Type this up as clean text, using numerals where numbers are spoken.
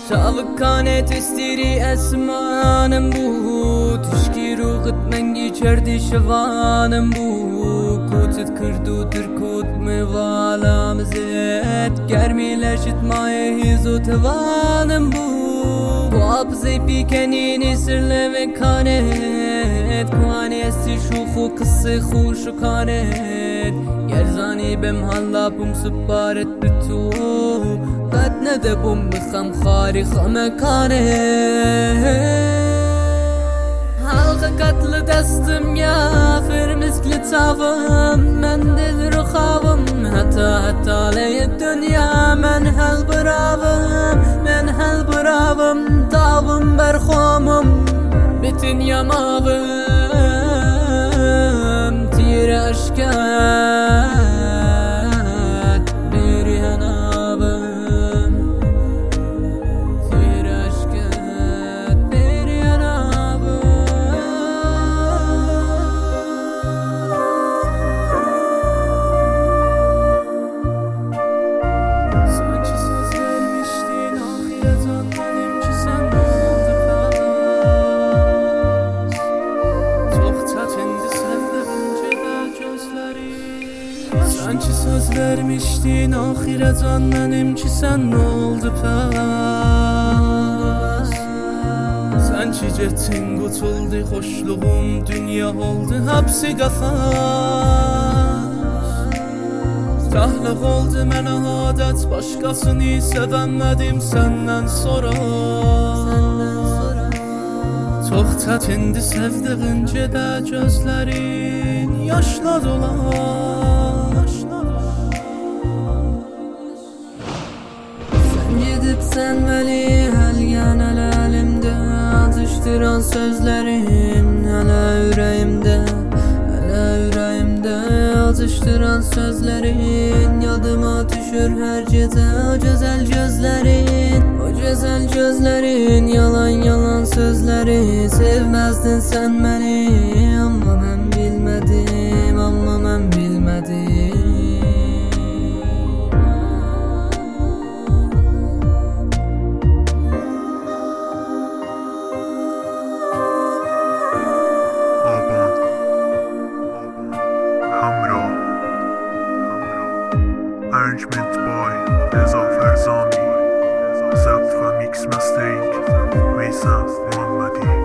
شاوکانه تستیری اسمانم بود تشکی روغت منگی چردی شوانم بود کوتت کردو ترکوت موالام زد گرمی لشت مای هیزو توانم بود باب زی پیکنینی سر لوکانت کوانی استی شوخو قصه خوش کانت گرزانی بم حالا بم سپارت بتو قد ندبم بخم خاری خمکانه حلقه قتل دستم یا فرمسک لطافم من دل رخاوم حتی لی دنیا من هل براوم داوم برخوامم بتن یماوم تیر اشکات بیری هنابم تیر اشکات بیری هنابم sanki söz vermiştin ahiret anladım ki sen oldu palas çok tatindi sevdiğince de gözlerin sanki söz vermiştin ahiret anladım ki sen oldu palas sanki jettin qutuldu xoşluğum dünya oldu hapsi qafas Tahlıq oldu mənə adət başqasını sevəmədim səndən sonra Çox çətindir sevdiğin gedə gözlərin yaşla dolar Sən gedibsən vəli həlgən əlimdə Atışdıran sözlərin hələ ürəyimdə Atıştıran sözlerin yadıma düşür her gece O güzel gözlerin yalan sözleri Sevmezdin sen beni ama ben bilmedim Arrangement by Reza Ferzami Zapt و Mix Mastering Veysel Muhammadi